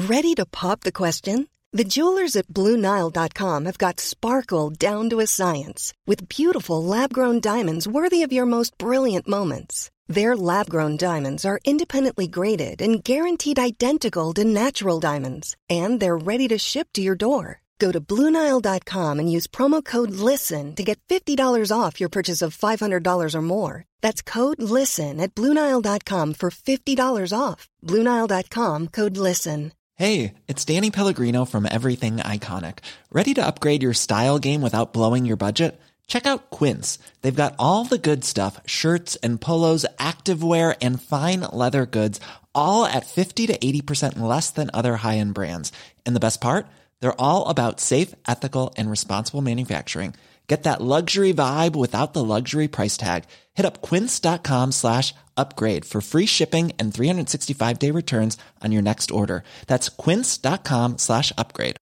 Ready to pop the question? The jewelers at BlueNile.com have got sparkle down to a science with beautiful lab-grown diamonds worthy of your most brilliant moments. Their lab-grown diamonds are independently graded and guaranteed identical to natural diamonds, and they're ready to ship to your door. Go to BlueNile.com and use promo code LISTEN to get $50 off your purchase of $500 or more. That's code LISTEN at BlueNile.com for $50 off. BlueNile.com, code LISTEN. Hey, it's Danny Pellegrino from Everything Iconic. Ready to upgrade your style game without blowing your budget? Check out Quince. They've got all the good stuff, shirts and polos, activewear, and fine leather goods, all at 50 to 80% less than other high-end brands. And the best part? They're all about safe, ethical, and responsible manufacturing. Get that luxury vibe without the luxury price tag. Hit up quince.com/upgrade for free shipping and 365-day returns on your next order. That's quince.com/upgrade.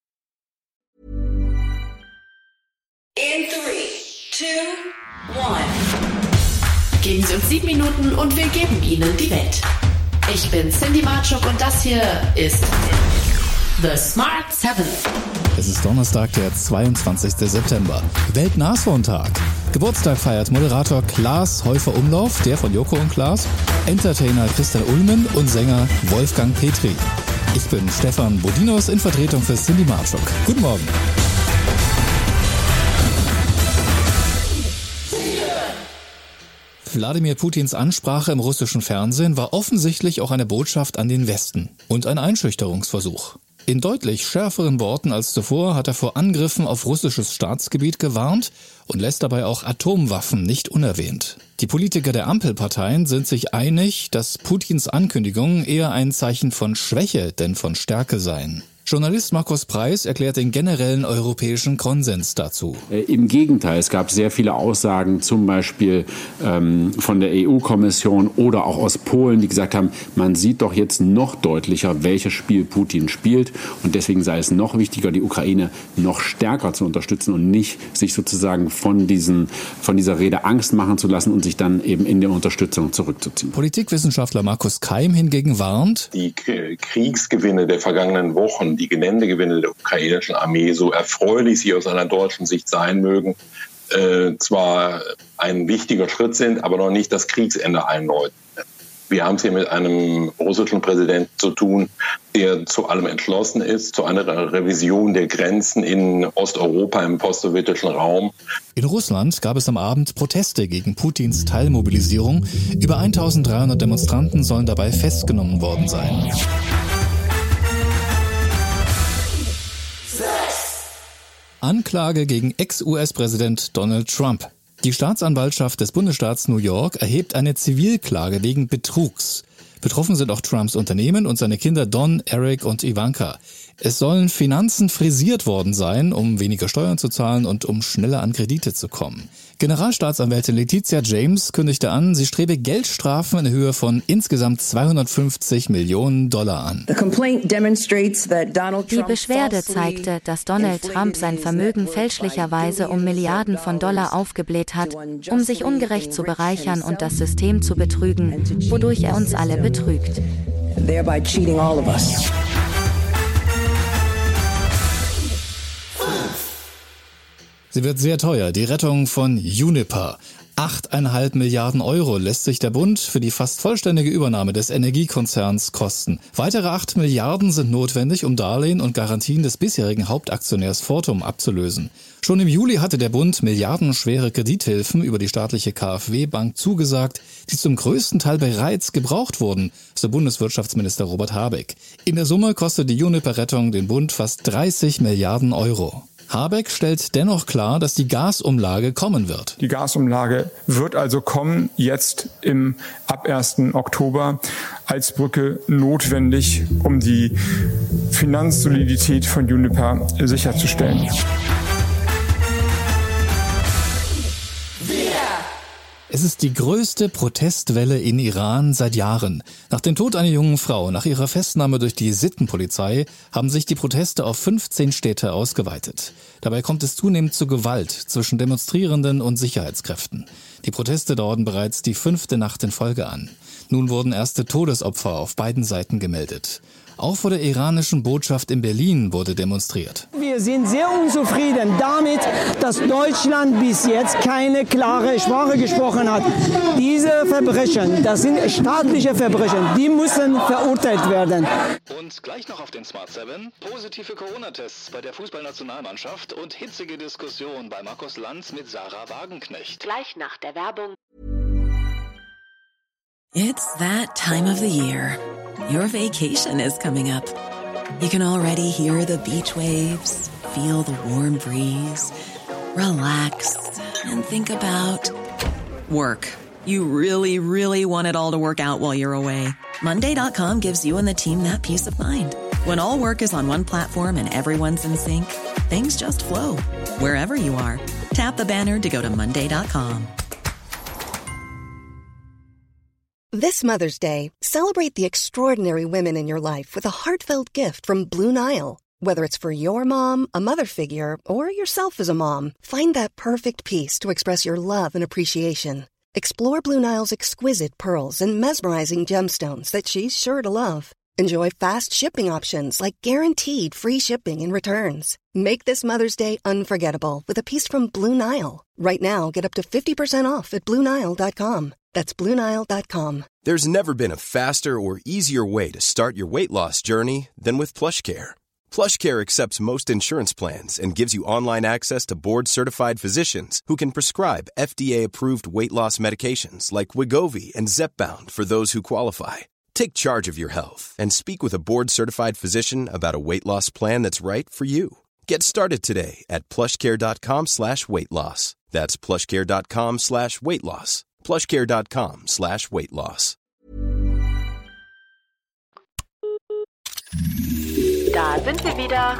In 3, 2, 1. Geben Sie uns 7 Minuten und wir geben Ihnen die Welt. Ich bin Cindy Marchuk und das hier ist The Smart 7. Es ist Donnerstag, der 22. September. Welt-Nashorn-Tag. Geburtstag feiert Moderator Klaas Häufer-Umlauf, der von Joko und Klaas, Entertainer Christian Ulmen und Sänger Wolfgang Petri. Ich bin Stefan Bodinos in Vertretung für Cindy Marchuk. Guten Morgen. Wladimir Putins Ansprache im russischen Fernsehen war offensichtlich auch eine Botschaft an den Westen und ein Einschüchterungsversuch. In deutlich schärferen Worten als zuvor hat er vor Angriffen auf russisches Staatsgebiet gewarnt und lässt dabei auch Atomwaffen nicht unerwähnt. Die Politiker der Ampelparteien sind sich einig, dass Putins Ankündigungen eher ein Zeichen von Schwäche denn von Stärke seien. Journalist Markus Preis erklärt den generellen europäischen Konsens dazu. Im Gegenteil, es gab sehr viele Aussagen, zum Beispiel von der EU-Kommission oder auch aus Polen, die gesagt haben, man sieht doch jetzt noch deutlicher, welches Spiel Putin spielt. Und deswegen sei es noch wichtiger, die Ukraine noch stärker zu unterstützen und nicht sich sozusagen von dieser Rede Angst machen zu lassen und sich dann eben in der Unterstützung zurückzuziehen. Politikwissenschaftler Markus Keim hingegen warnt, die Kriegsgewinne der vergangenen Wochen, die Geländegewinne der ukrainischen Armee, so erfreulich sie aus einer deutschen Sicht sein mögen, zwar ein wichtiger Schritt sind, aber noch nicht das Kriegsende einläuten. Wir haben es hier mit einem russischen Präsidenten zu tun, der zu allem entschlossen ist, zu einer Revision der Grenzen in Osteuropa, im postsowjetischen Raum. In Russland gab es am Abend Proteste gegen Putins Teilmobilisierung. Über 1300 Demonstranten sollen dabei festgenommen worden sein. Anklage gegen Ex-US-Präsident Donald Trump. Die Staatsanwaltschaft des Bundesstaats New York erhebt eine Zivilklage wegen Betrugs. Betroffen sind auch Trumps Unternehmen und seine Kinder Don, Eric und Ivanka. Es sollen Finanzen frisiert worden sein, um weniger Steuern zu zahlen und um schneller an Kredite zu kommen. Generalstaatsanwältin Letizia James kündigte an, sie strebe Geldstrafen in Höhe von insgesamt $250 Millionen an. Die Beschwerde zeigte, dass Donald Trump sein Vermögen fälschlicherweise um Milliarden von Dollar aufgebläht hat, um sich ungerecht zu bereichern und das System zu betrügen, wodurch er uns alle betrügt. Sie wird sehr teuer, die Rettung von Uniper. 8,5 Milliarden Euro lässt sich der Bund für die fast vollständige Übernahme des Energiekonzerns kosten. Weitere 8 Milliarden sind notwendig, um Darlehen und Garantien des bisherigen Hauptaktionärs Fortum abzulösen. Schon im Juli hatte der Bund milliardenschwere Kredithilfen über die staatliche KfW-Bank zugesagt, die zum größten Teil bereits gebraucht wurden, so Bundeswirtschaftsminister Robert Habeck. In der Summe kostet die Uniper-Rettung den Bund fast 30 Milliarden Euro. Habeck stellt dennoch klar, dass die Gasumlage kommen wird. Die Gasumlage wird also kommen, jetzt ab 1. Oktober als Brücke notwendig, um die Finanzsolidität von Uniper sicherzustellen. Es ist die größte Protestwelle in Iran seit Jahren. Nach dem Tod einer jungen Frau, nach ihrer Festnahme durch die Sittenpolizei, haben sich die Proteste auf 15 Städte ausgeweitet. Dabei kommt es zunehmend zu Gewalt zwischen Demonstrierenden und Sicherheitskräften. Die Proteste dauern bereits die 5. Nacht in Folge an. Nun wurden erste Todesopfer auf beiden Seiten gemeldet. Auch vor der iranischen Botschaft in Berlin wurde demonstriert. Wir sind sehr unzufrieden damit, dass Deutschland bis jetzt keine klare Sprache gesprochen hat. Diese Verbrechen, das sind staatliche Verbrechen, die müssen verurteilt werden. Und gleich noch auf den Smart 7, positive Corona-Tests bei der Fußballnationalmannschaft und hitzige Diskussion bei Markus Lanz mit Sarah Wagenknecht. Gleich nach der Werbung. It's that time of the year. Your vacation is coming up. You can already hear the beach waves, feel the warm breeze, relax and think about work. You really, really want it all to work out while you're away. Monday.com gives you and the team that peace of mind. When all work is on one platform and everyone's in sync, things just flow. Wherever you are, tap the banner to go to Monday.com. This Mother's Day, celebrate the extraordinary women in your life with a heartfelt gift from Blue Nile. Whether it's for your mom, a mother figure, or yourself as a mom, find that perfect piece to express your love and appreciation. Explore Blue Nile's exquisite pearls and mesmerizing gemstones that she's sure to love. Enjoy fast shipping options like guaranteed free shipping and returns. Make this Mother's Day unforgettable with a piece from Blue Nile. Right now, get up to 50% off at BlueNile.com. That's BlueNile.com. There's never been a faster or easier way to start your weight loss journey than with PlushCare. PlushCare accepts most insurance plans and gives you online access to board-certified physicians who can prescribe FDA-approved weight loss medications like Wegovy and Zepbound for those who qualify. Take charge of your health and speak with a board-certified physician about a weight loss plan that's right for you. Get started today at plushcare.com/weightloss. That's plushcare.com/weightloss. plushcare.com/weightloss. Da sind wir wieder.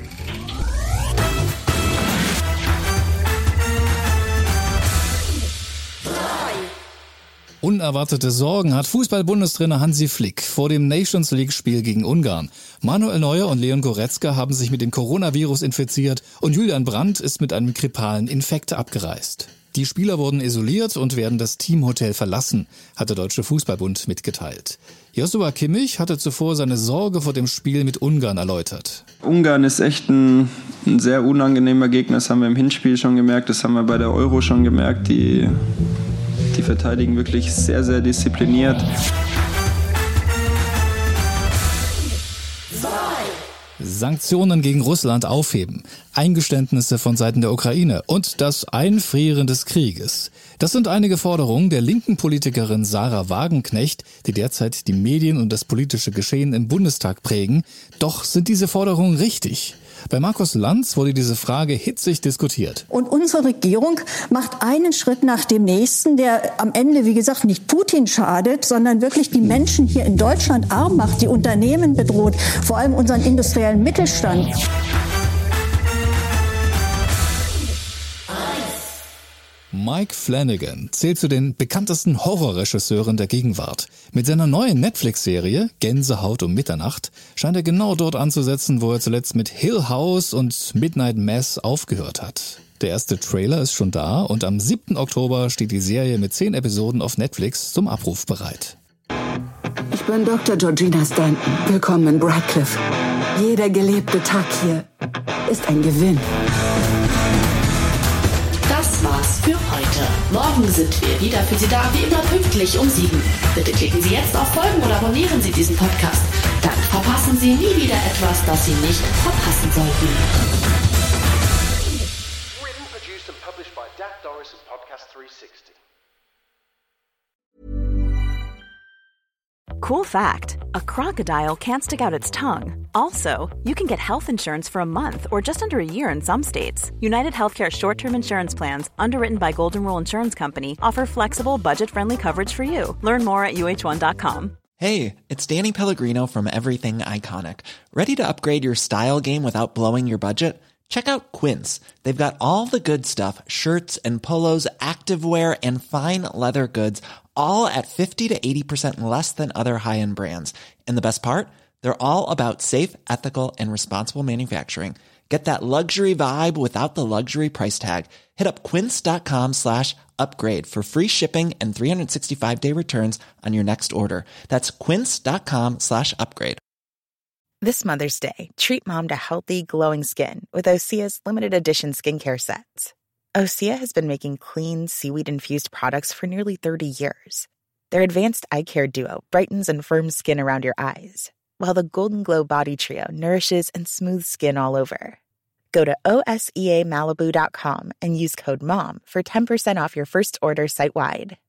Unerwartete Sorgen hat Fußball-Bundestrainer Hansi Flick vor dem Nations-League-Spiel gegen Ungarn. Manuel Neuer und Leon Goretzka haben sich mit dem Coronavirus infiziert und Julian Brandt ist mit einem grippalen Infekt abgereist. Die Spieler wurden isoliert und werden das Teamhotel verlassen, hat der Deutsche Fußballbund mitgeteilt. Joshua Kimmich hatte zuvor seine Sorge vor dem Spiel mit Ungarn erläutert. Ungarn ist echt ein sehr unangenehmer Gegner, das haben wir im Hinspiel schon gemerkt, das haben wir bei der Euro schon gemerkt. Die verteidigen wirklich sehr, sehr diszipliniert. Sanktionen gegen Russland aufheben, Eingeständnisse von Seiten der Ukraine und das Einfrieren des Krieges. Das sind einige Forderungen der linken Politikerin Sarah Wagenknecht, die derzeit die Medien und das politische Geschehen im Bundestag prägen. Doch sind diese Forderungen richtig? Bei Markus Lanz wurde diese Frage hitzig diskutiert. Und unsere Regierung macht einen Schritt nach dem nächsten, der am Ende, wie gesagt, nicht Putin schadet, sondern wirklich die Menschen hier in Deutschland arm macht, die Unternehmen bedroht, vor allem unseren industriellen Mittelstand. Mike Flanagan zählt zu den bekanntesten Horrorregisseuren der Gegenwart. Mit seiner neuen Netflix-Serie Gänsehaut um Mitternacht scheint er genau dort anzusetzen, wo er zuletzt mit Hill House und Midnight Mass aufgehört hat. Der erste Trailer ist schon da und am 7. Oktober steht die Serie mit 10 Episoden auf Netflix zum Abruf bereit. Ich bin Dr. Georgina Stanton. Willkommen in Radcliffe. Jeder gelebte Tag hier ist ein Gewinn. Das war's für heute. Morgen sind wir wieder für Sie da, wie immer pünktlich um 7. Bitte klicken Sie jetzt auf Folgen oder abonnieren Sie diesen Podcast. Dann verpassen Sie nie wieder etwas, das Sie nicht verpassen sollten. Written, produced and published by Dak Doris and Podcast 360. Cool fact, a crocodile can't stick out its tongue. Also, you can get health insurance for a month or just under a year in some states. United Healthcare short-term insurance plans, underwritten by Golden Rule Insurance Company, offer flexible, budget-friendly coverage for you. Learn more at uh1.com. Hey, it's Danny Pellegrino from Everything Iconic. Ready to upgrade your style game without blowing your budget? Check out Quince. They've got all the good stuff, shirts and polos, activewear, and fine leather goods, all at 50 to 80% less than other high-end brands. And the best part? They're all about safe, ethical, and responsible manufacturing. Get that luxury vibe without the luxury price tag. Hit up quince.com/upgrade for free shipping and 365-day returns on your next order. That's quince.com/upgrade. This Mother's Day, treat mom to healthy, glowing skin with Osea's limited edition skincare sets. Osea has been making clean, seaweed-infused products for nearly 30 years. Their advanced eye care duo brightens and firms skin around your eyes, while the Golden Glow Body Trio nourishes and smooths skin all over. Go to OSEAMalibu.com and use code MOM for 10% off your first order site-wide.